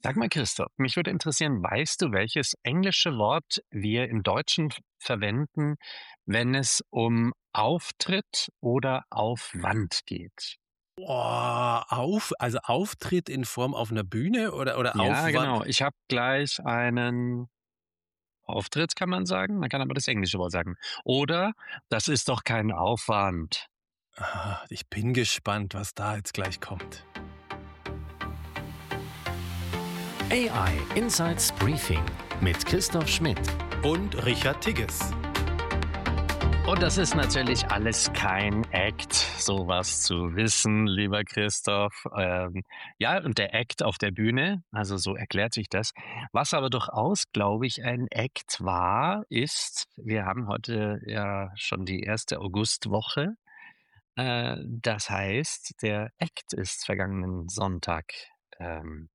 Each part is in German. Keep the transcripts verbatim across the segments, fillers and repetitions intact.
Sag mal, Christoph, mich würde interessieren, weißt du, welches englische Wort wir im Deutschen v- verwenden, wenn es um Auftritt oder Aufwand geht? Boah, auf also Auftritt in Form auf 'ner Bühne oder oder Ja, Aufwand? genau. Ich habe gleich einen Auftritt, kann man sagen. Man kann aber das englische Wort sagen. Oder das ist doch kein Aufwand. Ah, ich bin gespannt, was da jetzt gleich kommt. A I Insights Briefing mit Christoph Schmidt. Und Richard Tigges. Und das ist natürlich alles kein Act, sowas zu wissen, lieber Christoph. Ähm, ja, und der Act auf der Bühne, also so erklärt sich das. Was aber durchaus, glaube ich, ein Act war, ist, wir haben heute ja schon die erste Augustwoche. Äh, das heißt, der Act ist vergangenen Sonntag. Ähm,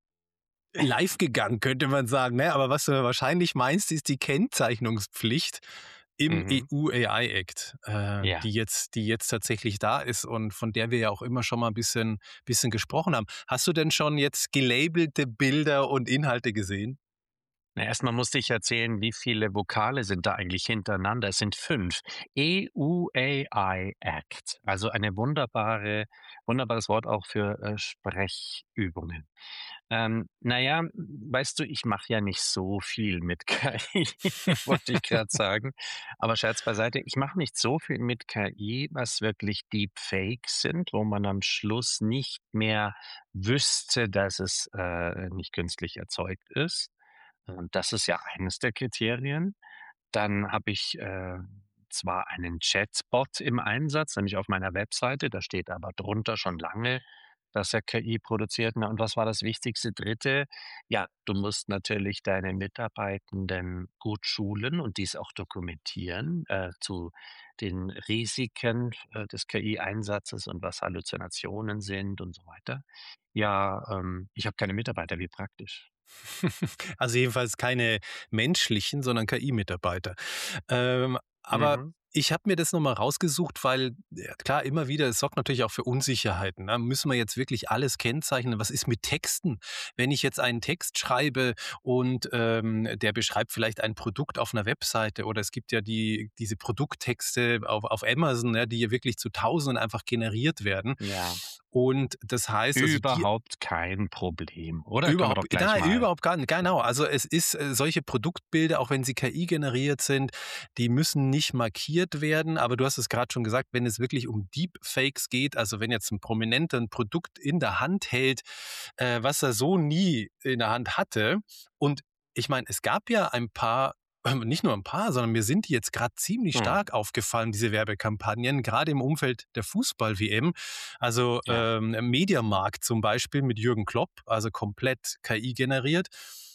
Live gegangen, könnte man sagen, ne? Aber was du wahrscheinlich meinst, ist die Kennzeichnungspflicht im mhm. E U A I Act, äh, Ja. die jetzt die jetzt tatsächlich da ist und von der wir ja auch immer schon mal 'n bisschen bisschen gesprochen haben. Hast du denn schon jetzt gelabelte Bilder und Inhalte gesehen? Na, erst musste ich erzählen, wie viele Vokale sind da eigentlich hintereinander. Es sind fünf. E U A I Act, also eine wunderbare wunderbares Wort auch für, äh, Sprechübungen. Ähm, na ja, weißt du, ich mache ja nicht so viel mit K I, wollte ich gerade sagen. Aber Scherz beiseite, ich mache nicht so viel mit K I, was wirklich Deepfakes sind, wo man am Schluss nicht mehr wüsste, dass es, äh, nicht künstlich erzeugt ist. Und das ist ja eines der Kriterien. Dann habe ich, äh, zwar einen Chatbot im Einsatz, nämlich auf meiner Webseite, da steht aber drunter schon lange, dass er K I produziert. Na, und was war das wichtigste Dritte? Ja, du musst natürlich deine Mitarbeitenden gut schulen und dies auch dokumentieren, äh, zu den Risiken, äh, des K I-Einsatzes und was Halluzinationen sind und so weiter. Ja, ähm, ich habe keine Mitarbeiter, wie praktisch. Also jedenfalls keine menschlichen, sondern K I-Mitarbeiter. Ähm, aber Mhm. ich habe mir das noch mal rausgesucht, weil, ja, klar, immer wieder, es sorgt natürlich auch für Unsicherheiten, ne? Müssen wir jetzt wirklich alles kennzeichnen? Was ist mit Texten? Wenn ich jetzt einen Text schreibe und, ähm, der beschreibt vielleicht ein Produkt auf einer Webseite oder es gibt ja die diese Produkttexte auf auf Amazon, ja, die ja wirklich zu Tausenden einfach generiert werden. Ja. Und das heißt, also die Überhaupt kein Problem, oder? Können wir Überhaupt doch gleich nein, mal überhaupt gar nicht. Genau, also es ist äh, solche Produktbilder, auch wenn sie K I generiert sind, die müssen nicht markiert werden. Aber du hast es gerade schon gesagt, wenn es wirklich um Deepfakes geht, also wenn jetzt ein Prominenter ein Produkt in der Hand hält, äh, was er so nie in der Hand hatte. Und ich meine, es gab ja ein paar, ähm, nicht nur ein paar, sondern mir sind die jetzt gerade ziemlich mhm, stark aufgefallen, diese Werbekampagnen, gerade im Umfeld der Fußball-W M. Also ja. ähm, Mediamarkt zum Beispiel mit Jürgen Klopp, also komplett K I generiert.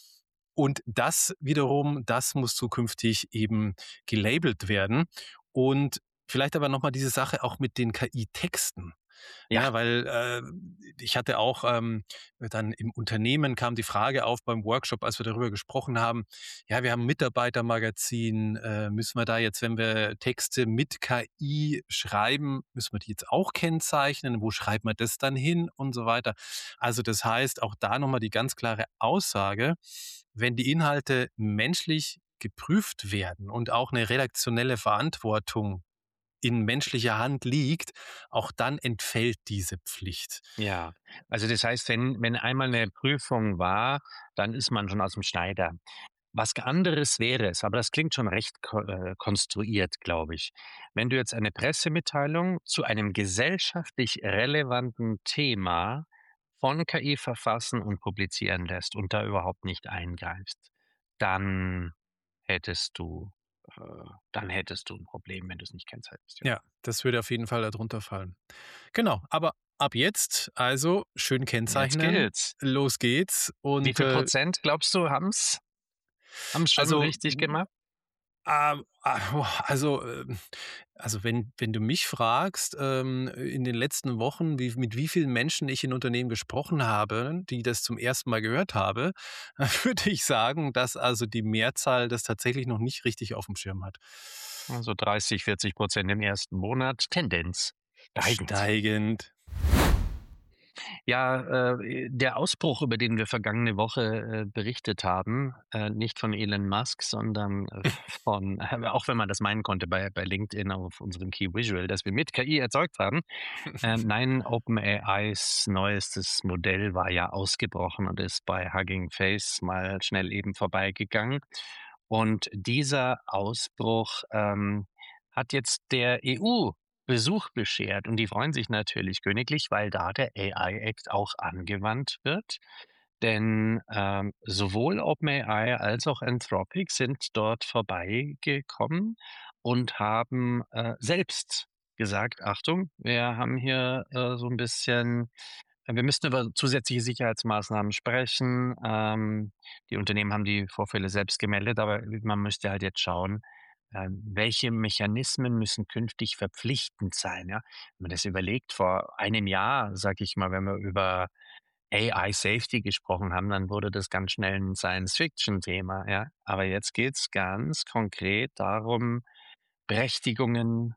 Und das wiederum, das muss zukünftig eben gelabelt werden. Und vielleicht aber nochmal diese Sache auch mit den K I-Texten. Ja, Ja, weil äh, ich hatte auch ähm, dann im Unternehmen kam die Frage auf beim Workshop, als wir darüber gesprochen haben, ja, wir haben ein Mitarbeitermagazin, äh, müssen wir da jetzt, wenn wir Texte mit K I schreiben, müssen wir die jetzt auch kennzeichnen? Wo schreibt man das dann hin und so weiter? Also das heißt, auch da nochmal die ganz klare Aussage, wenn die Inhalte menschlich geprüft werden und auch eine redaktionelle Verantwortung in menschlicher Hand liegt, auch dann entfällt diese Pflicht. ja. Also, das heißt, wenn wenn einmal eine Prüfung war, dann ist man schon aus dem Schneider. Was anderes wäre es, aber das klingt schon recht ko äh, konstruiert, glaube ich. Wenn du jetzt eine Pressemitteilung zu einem gesellschaftlich relevanten Thema von K I verfassen und publizieren lässt und da überhaupt nicht eingreifst, dann hättest du äh, dann hättest du ein Problem, wenn du's nicht kennzeichnest, ja. Ja, das würde auf jeden Fall darunter fallen. Genau, aber ab jetzt also schön Jetzt kennzeichnen, gilt's. los geht's Wie und, viel äh, Prozent glaubst du, haben's haben's schon also, richtig gemacht? Ähm, ah, boah, also, ähm also, wenn wenn du mich fragst, ähm, in den letzten Wochen, wie mit wie vielen Menschen ich in Unternehmen gesprochen habe, die das zum ersten Mal gehört habe, würde ich sagen, dass also die Mehrzahl das tatsächlich noch nicht richtig auf dem Schirm hat. Also dreißig, vierzig Prozent im ersten Monat, Tendenz steigend. Steigend. Ja, äh, der Ausbruch, über den wir vergangene Woche, äh, berichtet haben, äh, nicht von Elon Musk, sondern, äh, von äh, auch wenn man das meinen konnte bei bei LinkedIn auf unserem Key Visual, das wir mit K I erzeugt haben. Äh, nein, OpenAIs neuestes Modell war ja ausgebrochen und ist bei Hugging Face mal schnell eben vorbeigegangen. Und dieser Ausbruch, ähm, hat jetzt der E U Besuch beschert und die freuen sich natürlich königlich, weil da der A I Act auch angewandt wird. Denn, ähm, sowohl OpenAI als auch Anthropic sind dort vorbeigekommen und haben, äh, selbst gesagt: „Achtung, wir haben hier, äh, so ein bisschen äh, wir müssen über zusätzliche Sicherheitsmaßnahmen sprechen.“ Ähm, die Unternehmen haben die Vorfälle selbst gemeldet, aber man müsste halt jetzt schauen, ähm, welche Mechanismen müssen künftig verpflichtend sein, ja? Wenn man das überlegt, vor einem Jahr, sage ich mal, wenn wir über A I Safety gesprochen haben, dann wurde das ganz schnell ein Science-Fiction-Thema, ja? Aber jetzt geht's ganz konkret darum, Berechtigungen,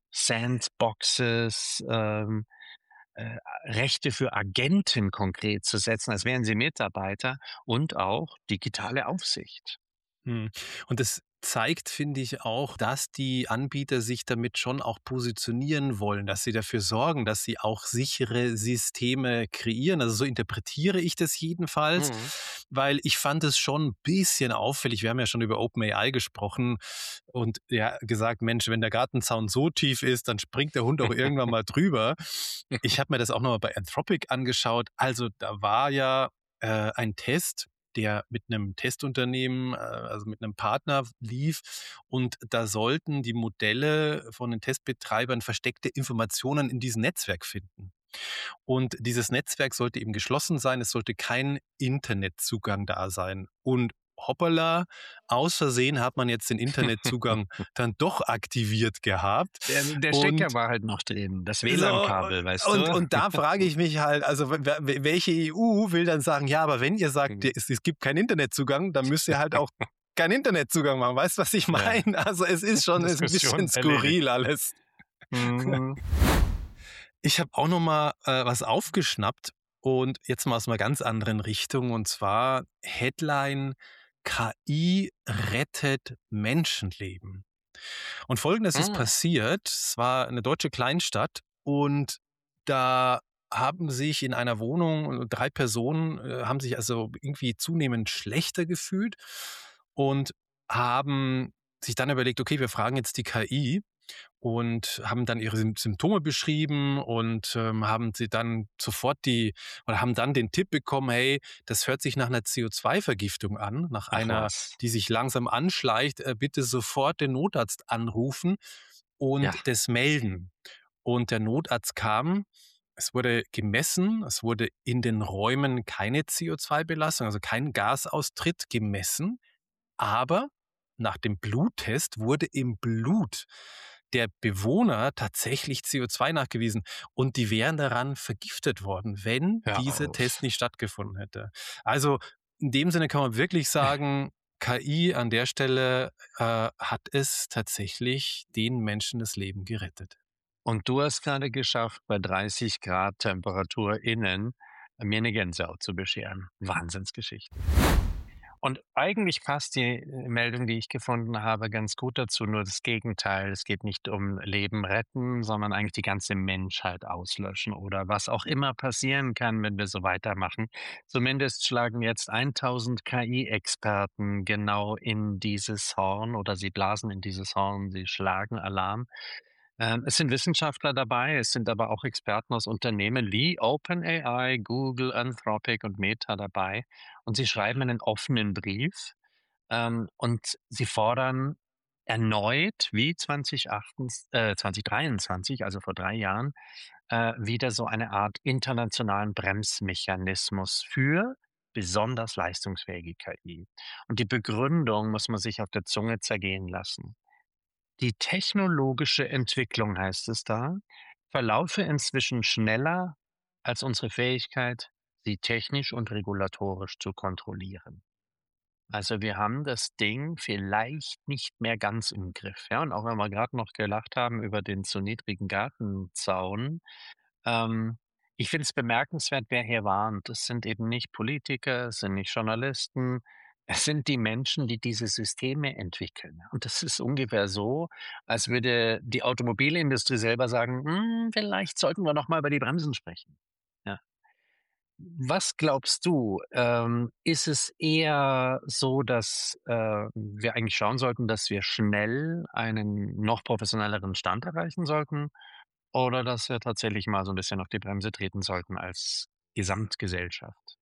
Sandboxes, ähm, äh, Rechte für Agenten konkret zu setzen, als wären sie Mitarbeiter und auch digitale Aufsicht. Mhm. Und das zeigt, finde ich auch, dass die Anbieter sich damit schon auch positionieren wollen, dass sie dafür sorgen, dass sie auch sichere Systeme kreieren. Also so interpretiere ich das jedenfalls, Mhm. weil ich fand es schon ein bisschen auffällig. Wir haben ja schon über OpenAI gesprochen und ja gesagt, Mensch, wenn der Gartenzaun so tief ist, dann springt der Hund auch irgendwann mal drüber. Ich habe mir das auch noch mal bei Anthropic angeschaut. Also da war ja äh, ein Test, der mit einem Testunternehmen, äh, also mit einem Partner lief. Und da sollten die Modelle von den Testbetreibern versteckte Informationen in diesem Netzwerk finden. Und dieses Netzwerk sollte eben geschlossen sein, es sollte kein Internetzugang da sein. Und hoppala, aus Versehen hat man jetzt den Internetzugang dann doch aktiviert gehabt. Der der Stecker Und war halt noch drin, das so, W L A N-Kabel, weißt und du? und da frage ich mich halt, also w w welche E U will dann sagen: „Ja, aber wenn ihr sagt, Mhm. es es gibt keinen Internetzugang, dann müsst ihr halt auch keinen Internetzugang machen.“ Weißt du, was ich Ja, meine? Also, es ist schon ist 'n bisschen Diskussion erledigt. skurril alles. Mhm. Ich habe auch noch mal, äh, was aufgeschnappt und jetzt mal aus einer ganz anderen Richtung, und zwar Headline: „K I rettet Menschenleben.“ Und Folgendes ist Mhm. passiert: Es war eine deutsche Kleinstadt und da haben sich in einer Wohnung drei Personen, äh, haben sich also irgendwie zunehmend schlechter gefühlt und haben sich dann überlegt: „Okay, wir fragen jetzt die K I“, und haben dann ihre Sym Symptome beschrieben und, ähm, haben sie dann sofort die oder haben dann den Tipp bekommen: „Hey, das hört sich nach einer C O zwei Vergiftung an, nach Ach einer, was. die sich langsam anschleicht. Äh, bitte sofort den Notarzt anrufen und Ja. das melden.“ Und der Notarzt kam, es wurde gemessen, es wurde in den Räumen keine C O zwei Belastung, also kein Gasaustritt gemessen, aber nach dem Bluttest wurde im Blut der Bewohner tatsächlich C O zwei nachgewiesen und die wären daran vergiftet worden, wenn Hör dieser Test auf. nicht stattgefunden hätte. Also in dem Sinne kann man wirklich sagen, K I an der Stelle äh, hat es tatsächlich den Menschen das Leben gerettet. Und du hast gerade geschafft, bei dreißig Grad Temperatur innen mir eine Gänsehaut zu bescheren. Wahnsinnsgeschichte. Und eigentlich passt die, äh, Meldung, die ich gefunden habe, ganz gut dazu, nur das Gegenteil. Es geht nicht um Leben retten, sondern eigentlich die ganze Menschheit auslöschen oder was auch immer passieren kann, wenn wir so weitermachen. Zumindest schlagen jetzt tausend K I-Experten genau in dieses Horn oder sie blasen in dieses Horn, sie schlagen Alarm. Ähm, es sind Wissenschaftler dabei, es sind aber auch Experten aus Unternehmen wie OpenAI, Google, Anthropic und Meta dabei. Und sie schreiben einen offenen Brief, ähm, und sie fordern erneut wie zweitausendachtundachtzig äh, zwanzig dreiundzwanzig, also vor drei Jahren, äh, wieder so eine Art internationalen Bremsmechanismus für besonders leistungsfähige K I. Und die Begründung muss man sich auf der Zunge zergehen lassen. Die technologische Entwicklung, heißt es da, verlaufe inzwischen schneller als unsere Fähigkeit, sie technisch und regulatorisch zu kontrollieren. Also, wir haben das Ding vielleicht nicht mehr ganz im Griff, ja? Und auch wenn wir gerade noch gelacht haben über den zu niedrigen Gartenzaun, ähm, Ich finde es bemerkenswert, wer hier warnt. Es sind eben nicht Politiker, es sind nicht Journalisten, es sind die Menschen, die diese Systeme entwickeln. Und das ist ungefähr so, als würde die Automobilindustrie selber sagen: „Hm, vielleicht sollten wir noch mal über die Bremsen sprechen." Ja. Was glaubst du, ähm, ist es eher so, dass, äh, wir eigentlich schauen sollten, dass wir schnell einen noch professionelleren Stand erreichen sollten oder dass wir tatsächlich mal so ein bisschen auf die Bremse treten sollten als Gesamtgesellschaft?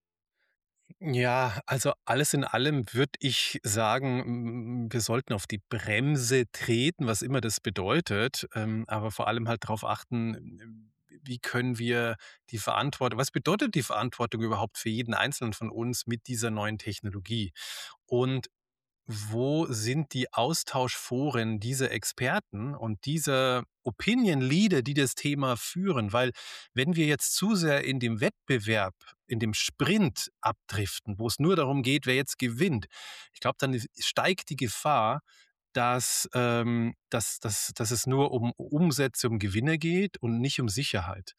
Ja, also alles in allem würde ich sagen, hm, wir sollten auf die Bremse treten, was immer das bedeutet, ähm, aber vor allem halt darauf achten, ähm, wie können wir die Verantwortung was bedeutet die Verantwortung überhaupt für jeden Einzelnen von uns mit dieser neuen Technologie? Und wo sind die Austauschforen dieser Experten und dieser Opinion Leader, die das Thema führen? Weil wenn wir jetzt zu sehr in dem Wettbewerb, in dem Sprint abdriften, wo es nur darum geht, wer jetzt gewinnt, ich glaube, dann ist- steigt die Gefahr, dass, ähm, dass, dass, dass es nur um Umsätze, um Gewinne geht und nicht um Sicherheit.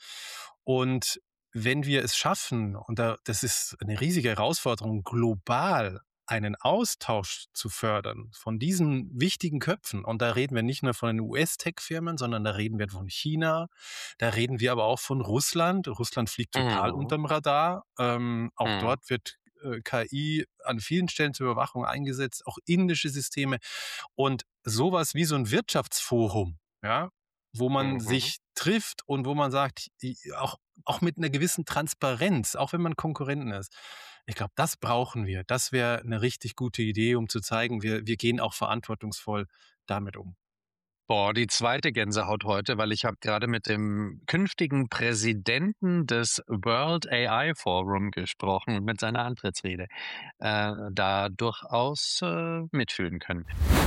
Und wenn wir es schaffen, und da, das ist eine riesige Herausforderung, global einen Austausch zu fördern von diesen wichtigen Köpfen. Und da reden wir nicht nur von den U S-Tech-Firmen, sondern da reden wir von China, da reden wir aber auch von Russland. Russland fliegt total Mhm, unterm Radar. Ähm, auch mhm, dort wird äh, K I an vielen Stellen zur Überwachung eingesetzt, auch indische Systeme. Und sowas wie so ein Wirtschaftsforum, ja, wo man mhm. sich trifft und wo man sagt, i auch auch mit einer gewissen Transparenz, auch wenn man Konkurrenten ist. Ich glaube, das brauchen wir. Das wäre eine richtig gute Idee, um zu zeigen, wir wir gehen auch verantwortungsvoll damit um. Boah, die zweite Gänsehaut heute, weil ich habe gerade mit dem künftigen Präsidenten des World A I Forum gesprochen und mit seiner Antrittsrede, äh, da durchaus, äh, mitfühlen können.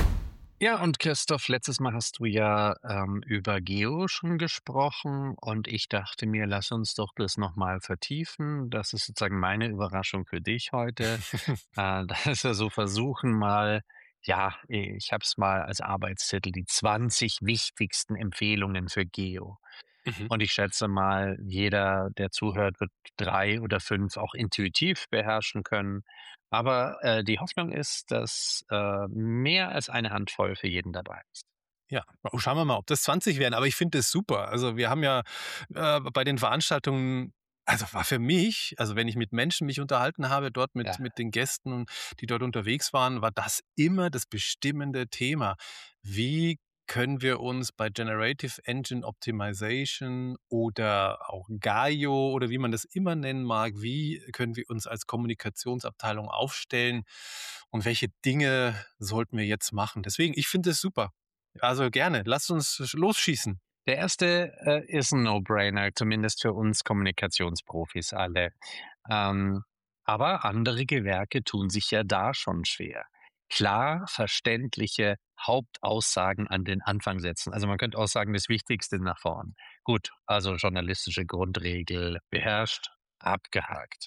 Ja, und Christoph, letztes Mal hast du ja, ähm, über Geo schon gesprochen und ich dachte mir, lass uns doch das noch mal vertiefen. Das ist sozusagen meine Überraschung für dich heute, äh, dass wir so versuchen mal ja, ich habe es mal als Arbeitstitel, die zwanzig wichtigsten Empfehlungen für Geo. Mhm. Und ich schätze mal, jeder, der zuhört, wird drei oder fünf auch intuitiv beherrschen können. Aber, äh, die Hoffnung ist, dass, äh, mehr als eine Handvoll für jeden dabei ist. Ja, oh, schauen wir mal, ob das zwanzig werden, aber ich finde das super. Also, wir haben ja, äh, bei den Veranstaltungen also, war für mich also, wenn ich mit Menschen mich unterhalten habe, dort mit Ja. mit den Gästen, die dort unterwegs waren, war das immer das bestimmende Thema. Wie können wir uns bei Generative Engine Optimization oder auch Gaio oder wie man das immer nennen mag, wie können wir uns als Kommunikationsabteilung aufstellen und welche Dinge sollten wir jetzt machen? Deswegen, ich finde es super. Also gerne, lasst uns losschießen. Der erste, äh, ist 'n No-Brainer, zumindest für uns Kommunikationsprofis alle. Ähm, aber andere Gewerke tun sich ja da schon schwer. Klar verständliche Hauptaussagen an den Anfang setzen. Also, man könnte auch sagen, das Wichtigste nach vorn. Gut, also journalistische Grundregel beherrscht, abgehakt.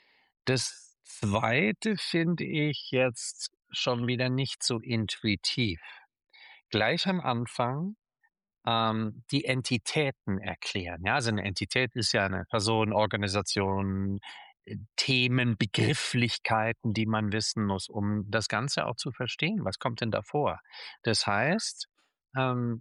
Das Zweite finde ich jetzt schon wieder nicht so intuitiv. Gleich am Anfang ähm, die Entitäten erklären. Ja, also eine Entität ist ja eine Person, Organisation, äh, Themen, Begrifflichkeiten, die man wissen muss, um das Ganze auch zu verstehen. Was kommt denn davor? Das heißt, ähm,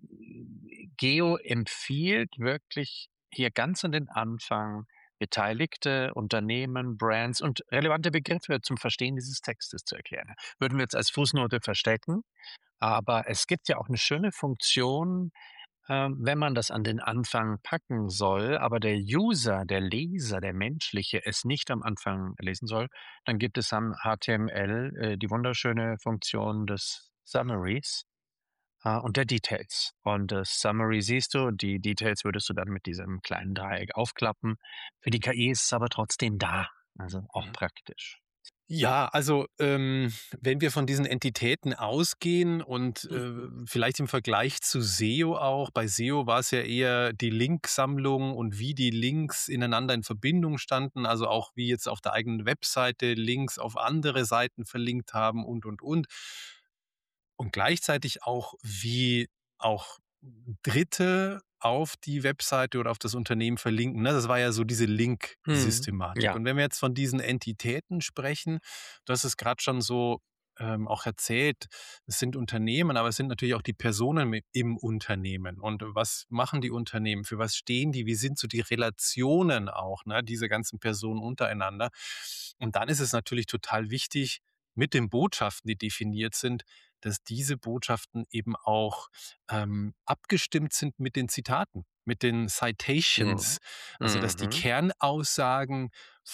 Geo empfiehlt wirklich hier ganz an den Anfang beteiligte Unternehmen, Brands und relevante Begriffe zum Verstehen dieses Textes zu erklären. Würden wir jetzt als Fußnote verstecken, aber es gibt ja auch eine schöne Funktion, ähm, wenn man das an den Anfang packen soll, aber der User, der Leser, der Menschliche es nicht am Anfang lesen soll, dann gibt es am H T M L, äh, die wunderschöne Funktion des Summaries, äh, und der Details. Und das Summary siehst du, die Details würdest du dann mit diesem kleinen Dreieck aufklappen. Für die K I ist es aber trotzdem da, also auch Mhm. praktisch. Ja, also, ähm, wenn wir von diesen Entitäten ausgehen und, äh, Mhm. vielleicht im Vergleich zu S E O auch bei S E O war es ja eher die Linksammlung und wie die Links ineinander in Verbindung standen, also auch wie jetzt auf der eigenen Webseite Links auf andere Seiten verlinkt haben und, und, und. Und gleichzeitig auch, wie auch Dritte auf die Webseite oder auf das Unternehmen verlinken. Ne? Das war ja so diese Mhm. Link-Systematik. Ja. Und wenn wir jetzt von diesen Entitäten sprechen, du hast es gerade schon so ähm, auch erzählt, es sind Unternehmen, aber es sind natürlich auch die Personen mi- im Unternehmen. Und was machen die Unternehmen? Für was stehen die? Wie sind so die Relationen auch, ne? Diese ganzen Personen untereinander? Und dann ist es natürlich total wichtig, mit den Botschaften, die definiert sind, dass diese Botschaften eben auch ähm, abgestimmt sind mit den Zitaten, mit den Mhm. Citations. Also dass die Mhm. Kernaussagen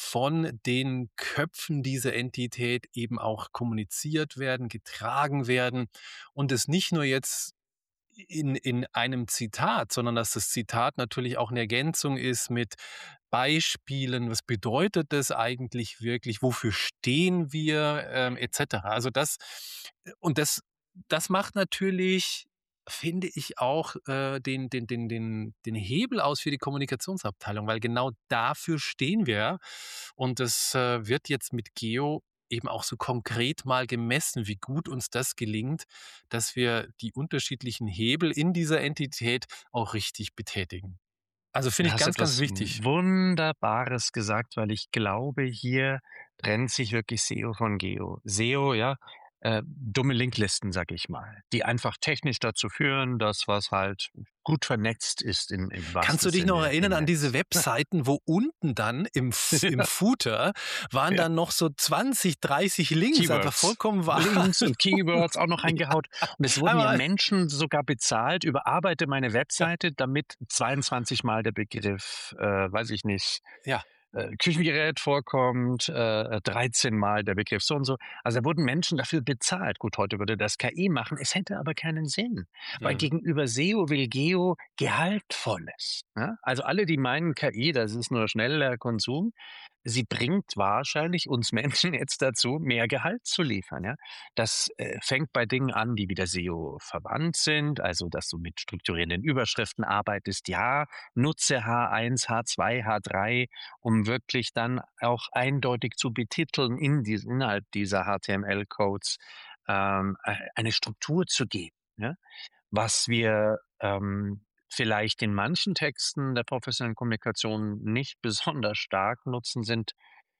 von den Köpfen dieser Entität eben auch kommuniziert werden, getragen werden und es nicht nur jetzt in, in einem Zitat, sondern dass das Zitat natürlich auch eine Ergänzung ist mit Beispielen, was bedeutet das eigentlich wirklich, wofür stehen wir, ähm, et cetera. Also das, und das, das macht natürlich, finde ich, auch äh, den, den, den, den, den Hebel aus für die Kommunikationsabteilung, weil genau dafür stehen wir. Und das äh, wird jetzt mit Geo eben auch so konkret mal gemessen, wie gut uns das gelingt, dass wir die unterschiedlichen Hebel in dieser Entität auch richtig betätigen. Also finde Du ich hast ganz, ganz etwas wichtig. Wunderbares gesagt, weil ich glaube, hier trennt sich wirklich S E O von Geo. S E O, ja, äh, dumme Linklisten, sag ich mal, die einfach technisch dazu führen, dass was halt gut vernetzt ist im, im Kannst wahrsten du dich noch Sinne erinnern im an diese Netz. Webseiten, wo unten dann im, F im Footer waren Ja. dann noch so zwanzig, dreißig Links, einfach Keywords. vollkommen wahr. Links und Keywords auch noch Ja, reingehaut. Und es wurden ja einmal. Menschen sogar bezahlt, überarbeite meine Ja, Webseite, damit zweiundzwanzig Mal der Begriff, äh, weiß ich nicht, ja. äh, Küchengerät vorkommt, äh, dreizehn Mal der Begriff so und so. Also da wurden Menschen dafür bezahlt. Gut, heute würde das K I machen. Es hätte aber keinen Sinn, weil Mhm. gegenüber S E O will Geo Gehaltvolles. Ja? Also alle, die meinen K I, das ist nur schneller Konsum, sie bringt wahrscheinlich uns Menschen jetzt dazu, mehr Gehalt zu liefern. Ja? Das äh, fängt bei Dingen an, die wieder S E O verwandt sind, also dass du mit strukturierenden Überschriften arbeitest. Ja, nutze H eins, H zwei, H drei, um wirklich dann auch eindeutig zu betiteln in dies, innerhalb dieser H T M L-Codes ähm, äh, eine Struktur zu geben. Ja? Was wir ähm, vielleicht in manchen Texten der professionellen Kommunikation nicht besonders stark nutzen, sind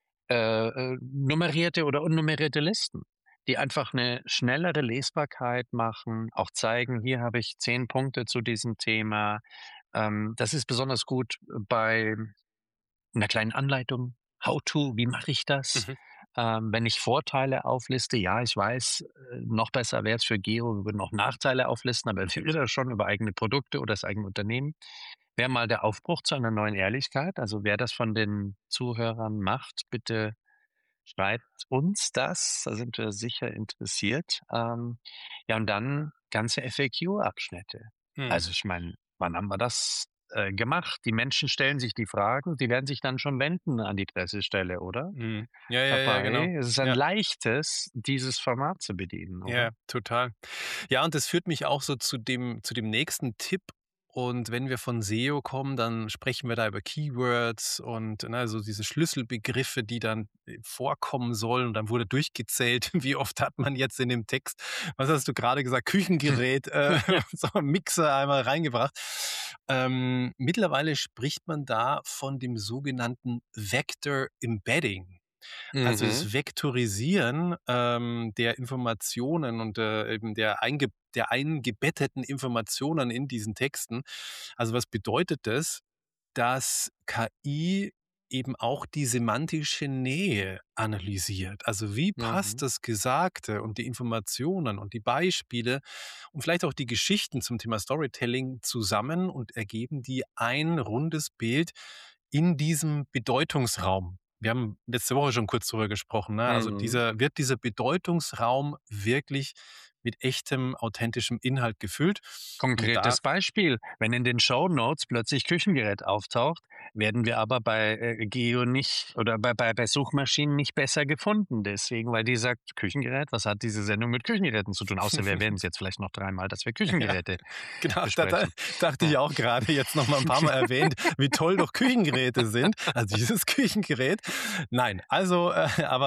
äh, äh, nummerierte oder unnummerierte Listen, die einfach eine schnellere Lesbarkeit machen, auch zeigen, hier habe ich zehn Punkte zu diesem Thema. Ähm, das ist besonders gut bei einer kleinen Anleitung. How to, wie mache ich das? Mhm. Ähm, wenn ich Vorteile aufliste, ja, ich weiß, äh, noch besser wäre es für Geo, wir würden noch Nachteile auflisten, aber wir das schon über eigene Produkte oder das eigene Unternehmen. Wäre mal der Aufbruch zu einer neuen Ehrlichkeit. Also wer das von den Zuhörern macht, bitte schreibt uns das. Da sind wir sicher interessiert. Ähm, ja, und dann ganze F A Q-Abschnitte. Mhm. Also ich meine, wann haben wir das äh, gemacht? Die Menschen stellen sich die Fragen, die werden sich dann schon wenden an die Pressestelle, oder? Mhm. Ja, ja, ja, genau. Dabei ist es ein Ja. leichtes, dieses Format zu bedienen, Ja, oder? total. Ja, und das führt mich auch so zu dem zu dem nächsten Tipp. Und wenn wir von S E O kommen, dann sprechen wir da über Keywords und, ne, so diese Schlüsselbegriffe, die dann äh, vorkommen sollen. Und dann wurde durchgezählt, wie oft hat man jetzt in dem Text, was hast du gerade gesagt, Küchengerät, äh, Ja. so einen Mixer einmal reingebracht. Ähm, mittlerweile spricht man da von dem sogenannten Vector Embedding. Also Mhm. das Vektorisieren ähm, der Informationen und äh, eben der, einge der eingebetteten Informationen in diesen Texten. Also was bedeutet das? Dass K I eben auch die semantische Nähe analysiert. Also wie passt Mhm. das Gesagte und die Informationen und die Beispiele und vielleicht auch die Geschichten zum Thema Storytelling zusammen und ergeben die ein rundes Bild in diesem Bedeutungsraum. Wir haben letzte Woche schon kurz darüber gesprochen. Ne? Also Mhm. dieser, wird dieser Bedeutungsraum wirklich mit echtem, authentischem Inhalt gefüllt? Und da Konkretes Beispiel, wenn in den Shownotes plötzlich Küchengerät auftaucht, werden wir aber bei äh, Geo nicht oder bei, bei, bei Suchmaschinen nicht besser gefunden. Deswegen, weil die sagt, Küchengerät, was hat diese Sendung mit Küchengeräten zu tun? Außer wir erwähnen es jetzt vielleicht noch dreimal, dass wir ja, Küchengeräte genau, da, da besprechen. dachte ich Ja. auch gerade jetzt noch mal ein paar Mal erwähnt, wie toll doch Küchengeräte sind. Also dieses Küchengerät. Nein, also, äh, aber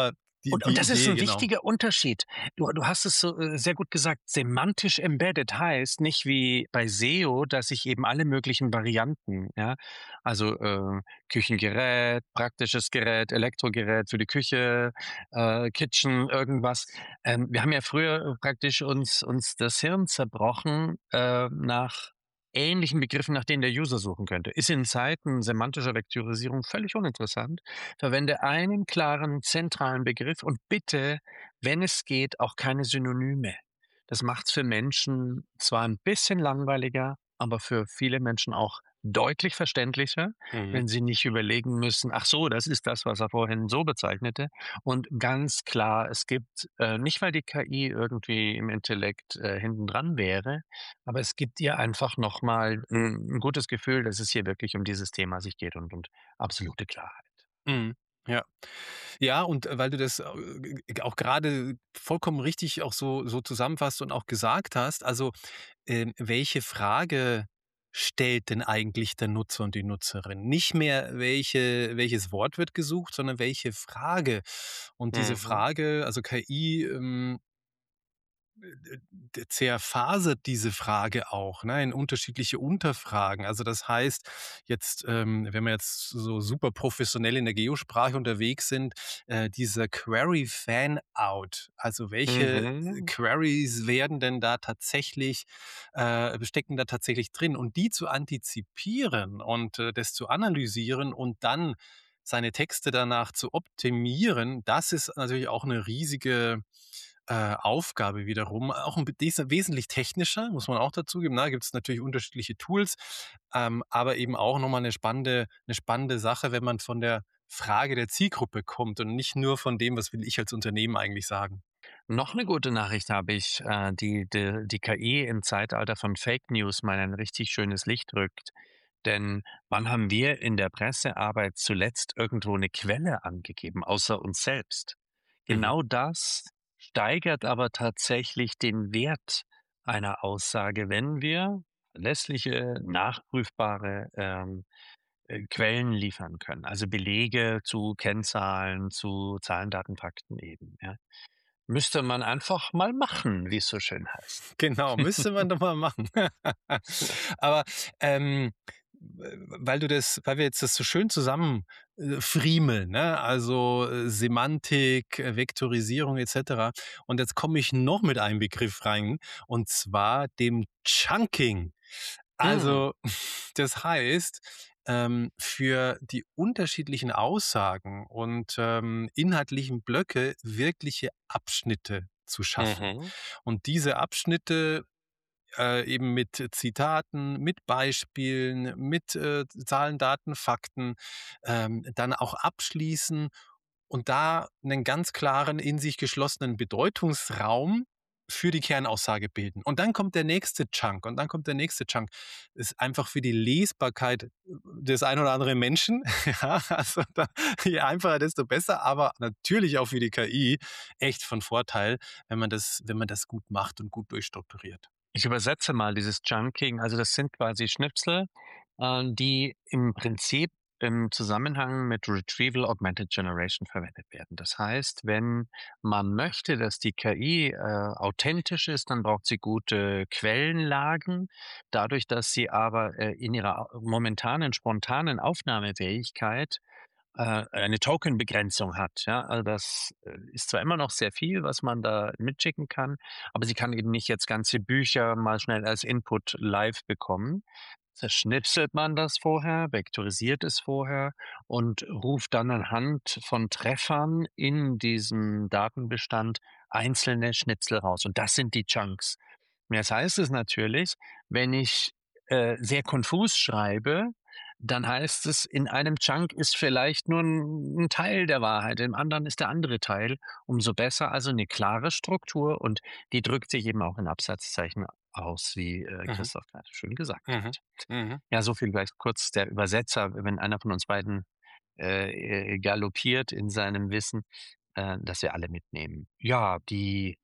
die Und und die das ist Idee, 'n genau. wichtiger Unterschied. Du du hast es so, äh, sehr gut gesagt. Semantisch embedded heißt nicht wie bei S E O, dass ich eben alle möglichen Varianten, ja, also, äh, Küchengerät, praktisches Gerät, Elektrogerät für die Küche, äh, Kitchen, irgendwas. Ähm, wir haben ja früher praktisch uns uns das Hirn zerbrochen, äh, nach ähnlichen Begriffen, nach denen der User suchen könnte. Ist in Zeiten semantischer Vektorisierung völlig uninteressant. Verwende einen klaren, zentralen Begriff und bitte, wenn es geht, auch keine Synonyme. Das macht's für Menschen zwar ein bisschen langweiliger, aber für viele Menschen auch deutlich verständlicher, Mhm. wenn sie nicht überlegen müssen: „Ach so, das ist das, was er vorhin so bezeichnete.“ Und ganz klar, es gibt, äh nicht weil die K I irgendwie im Intellekt, äh, hintendran wäre, aber es gibt ihr einfach noch mal 'n 'n gutes Gefühl, dass es hier wirklich um dieses Thema sich geht und und absolute Klarheit. Mhm. Ja. Ja, und äh, weil du das, äh, g auch gerade vollkommen richtig auch so so zusammenfasst und auch gesagt hast, also, ähm, welche Frage stellt denn eigentlich der Nutzer und die Nutzerin? Nicht mehr, welche welches Wort wird gesucht, sondern welche Frage. Und diese Mhm. Frage, also K I, ähm äh, d zerfasert diese Frage auch, ne, in unterschiedliche Unterfragen. Also, das heißt, jetzt, ähm, wenn wir jetzt so super professionell in der Geosprache unterwegs sind, äh, dieser Query Fan-Out, also welche Mhm. Queries werden denn da tatsächlich äh, stecken da tatsächlich drin? Und die zu antizipieren und, äh, das zu analysieren und dann seine Texte danach zu optimieren, das ist natürlich auch eine riesige äh, Aufgabe wiederum, auch 'n des wesentlich technischer, muss man auch dazugeben, ne? Da gibt's natürlich unterschiedliche Tools, ähm, aber eben auch noch mal 'ne spannende 'ne spannende Sache, wenn man von der Frage der Zielgruppe kommt und nicht nur von dem: „Was will ich als Unternehmen eigentlich sagen?“ Noch eine gute Nachricht habe ich, äh, die de die K I im Zeitalter von Fake News mal ein richtig schönes Licht rückt. Denn wann haben wir in der Pressearbeit zuletzt irgendwo eine Quelle angegeben, außer uns selbst? Mhm. Genau das steigert aber tatsächlich den Wert einer Aussage, wenn wir verlässliche, nachprüfbare, ähm, äh, Quellen liefern können, also Belege zu Kennzahlen, zu Zahlen, Daten, Fakten eben, ja. Müsste man einfach mal machen, wie es so schön heißt. Genau, müsste man doch mal machen. Aber, ähm, w weil du das weil wir jetzt das so schön zusammen, äh, friemeln, ne? Also, äh, Semantik, äh, Vektorisierung et cetera. Und jetzt komme ich noch mit einem Begriff rein, und zwar dem Chunking. Mhm, Also, das heißt, ähm, für die unterschiedlichen Aussagen und, ähm, inhaltlichen Blöcke wirkliche Abschnitte zu schaffen. mhm. Und diese Abschnitte äh, eben mit Zitaten, mit Beispielen, mit, äh, Zahlen, Daten, Fakten, ähm, dann auch abschließen und da einen ganz klaren, in sich geschlossenen Bedeutungsraum für die Kernaussage bilden. Und dann kommt der nächste Chunk und dann kommt der nächste Chunk. Ist einfach für die Lesbarkeit des ein oder anderen Menschen, ja, also da je einfacher, desto besser, aber natürlich auch für die K I echt von Vorteil, wenn man das wenn man das gut macht und gut durchstrukturiert. Ich übersetze mal dieses Chunking. Also, das sind quasi Schnipsel, äh, die im Prinzip im Zusammenhang mit Retrieval Augmented Generation verwendet werden. Das heißt, wenn man möchte, dass die K I, äh, authentisch ist, dann braucht sie gute Quellenlagen. Dadurch, dass sie aber, äh, in ihrer momentanen spontanen Aufnahmefähigkeit äh, eine Token-Begrenzung hat, ja. Also, das, äh, ist zwar immer noch sehr viel, was man da mitschicken kann, aber sie kann eben nicht jetzt ganze Bücher mal schnell als Input live bekommen. Zerschnipselt man das vorher, vektorisiert es vorher und ruft dann anhand von Treffern in diesem Datenbestand einzelne Schnipsel raus. Und das sind die Chunks. Jetzt heißt es natürlich, wenn ich, äh, sehr konfus schreibe, dann heißt es, in einem Chunk ist vielleicht nur ein 'n Teil der Wahrheit, im anderen ist der andere Teil. Umso besser also eine klare Struktur und die drückt sich eben auch in Absatzzeichen aus, wie, äh, Mhm, Christoph gerade schön gesagt mhm, hat. mhm. Ja, so viel vielleicht kurz der Übersetzer, wenn einer von uns beiden, äh, äh, galoppiert in seinem Wissen, äh, dass wir alle mitnehmen. Ja, die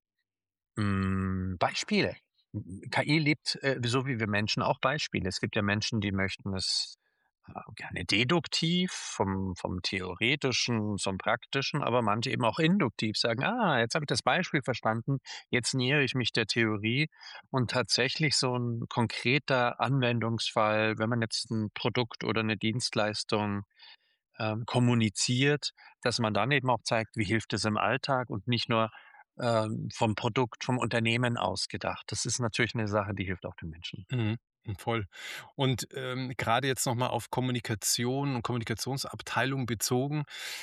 hm, Beispiele. K I liebt, äh, so wie wir Menschen auch Beispiele. Es gibt ja Menschen, die möchten es äh, gerne deduktiv vom vom Theoretischen zum Praktischen, aber manche eben auch induktiv sagen: „Ah, jetzt habe ich das Beispiel verstanden, jetzt nähere ich mich der Theorie.“ Und tatsächlich so ein konkreter Anwendungsfall, wenn man jetzt ein Produkt oder eine Dienstleistung, ähm, kommuniziert, dass man dann eben auch zeigt, wie hilft es im Alltag und nicht nur, ähm, vom Produkt, vom Unternehmen aus gedacht. Das ist natürlich eine Sache, die hilft auch den Menschen. Mhm, hm, voll. Und, ähm, grade jetzt noch mal auf Kommunikation und Kommunikationsabteilung bezogen,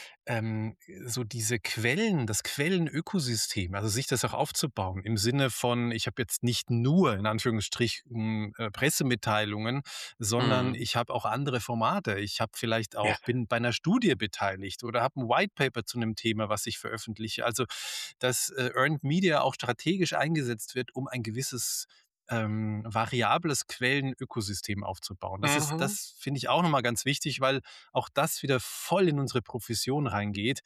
ähm, so diese Quellen, das Quellenökosystem, also sich das auch aufzubauen im Sinne von, ich habe jetzt nicht nur in Anführungsstrichen, äh, Pressemitteilungen, sondern Mhm. ich habe auch andere Formate. Ich habe vielleicht Ja. auch bin bei einer Studie beteiligt oder habe ein White Paper zu einem Thema, was ich veröffentliche. Also, dass, äh, Earned Media auch strategisch eingesetzt wird, um ein gewisses ähm, variables Quellenökosystem aufzubauen. Das ist Mhm. das finde ich auch noch mal ganz wichtig, weil auch das wieder voll in unsere Profession reingeht.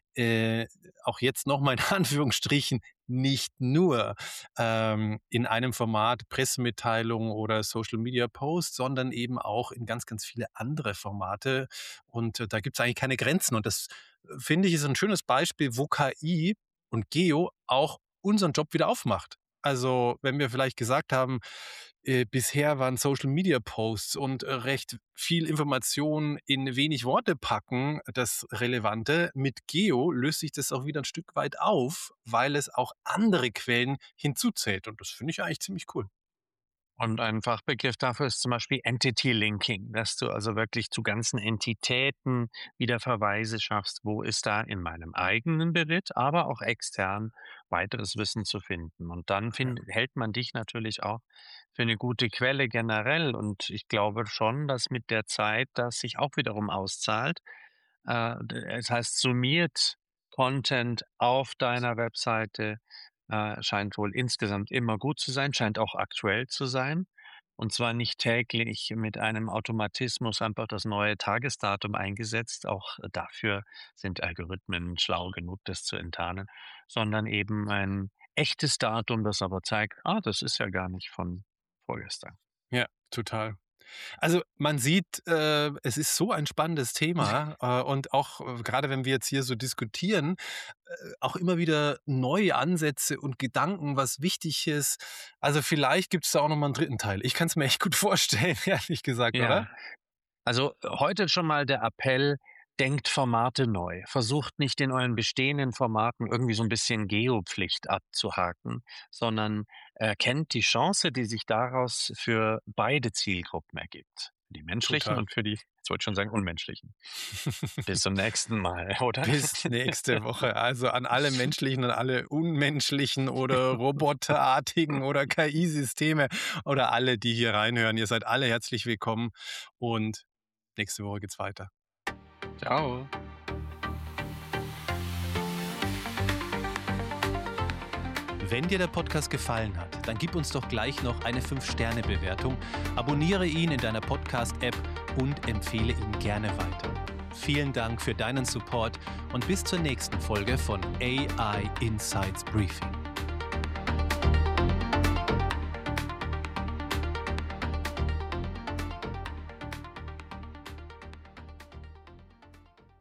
Äh, Auch jetzt noch mal in Anführungsstrichen nicht nur, ähm, in einem Format Pressemitteilung oder Social Media Post, sondern eben auch in ganz, ganz viele andere Formate. Und, äh, da gibt's eigentlich keine Grenzen. Und das, äh, finde ich, ist ein schönes Beispiel, wo K I und Geo auch unseren Job wieder aufmacht. Also, wenn wir vielleicht gesagt haben, äh, bisher waren Social Media Posts und, äh, recht viel Information in wenig Worte packen, das Relevante. Mit Geo löst sich das auch wieder ein Stück weit auf, weil es auch andere Quellen hinzuzählt. Und das finde ich eigentlich ziemlich cool. Und ein Fachbegriff dafür ist zum Beispiel Entity Linking, dass du also wirklich zu ganzen Entitäten wieder Verweise schaffst. Wo ist da in meinem eigenen Beritt, aber auch extern weiteres Wissen zu finden? Und dann Ja. find, hält man dich natürlich auch für eine gute Quelle generell. Und ich glaube schon, dass mit der Zeit das sich auch wiederum auszahlt. Äh, d- es heißt summiert Content auf deiner Webseite äh, scheint wohl insgesamt immer gut zu sein, scheint auch aktuell zu sein. Und zwar nicht täglich mit einem Automatismus einfach das neue Tagesdatum eingesetzt. Auch dafür sind Algorithmen schlau genug, das zu enttarnen, sondern eben ein echtes Datum, das aber zeigt, ah, das ist ja gar nicht von vorgestern. Ja, total. Also, man sieht, äh, es ist so ein spannendes Thema, äh, und auch, äh, grade wenn wir jetzt hier so diskutieren, äh, auch immer wieder neue Ansätze und Gedanken, was wichtig ist. Also, vielleicht gibt's da auch noch mal 'n dritten Teil. Ich kann's mir echt gut vorstellen, ehrlich gesagt, oder? Ja. Also, heute schon mal der Appell: Denkt Formate neu. Versucht nicht in euren bestehenden Formaten irgendwie so ein bisschen Geopflicht abzuhaken, sondern erkennt die Chance, die sich daraus für beide Zielgruppen ergibt. Für die menschlichen Total. und für die, ich wollte schon sagen, unmenschlichen. Bis zum nächsten Mal, oder? Bis nächste Woche. Also, an alle menschlichen und alle unmenschlichen oder roboterartigen oder K I-Systeme oder alle, die hier reinhören. Ihr seid alle herzlich willkommen und nächste Woche geht's weiter. Ciao. Wenn dir der Podcast gefallen hat, dann gib uns doch gleich noch eine fünf Sterne Bewertung, abonniere ihn in deiner Podcast-App und empfehle ihn gerne weiter. Vielen Dank für deinen Support und bis zur nächsten Folge von A I Insights Briefing.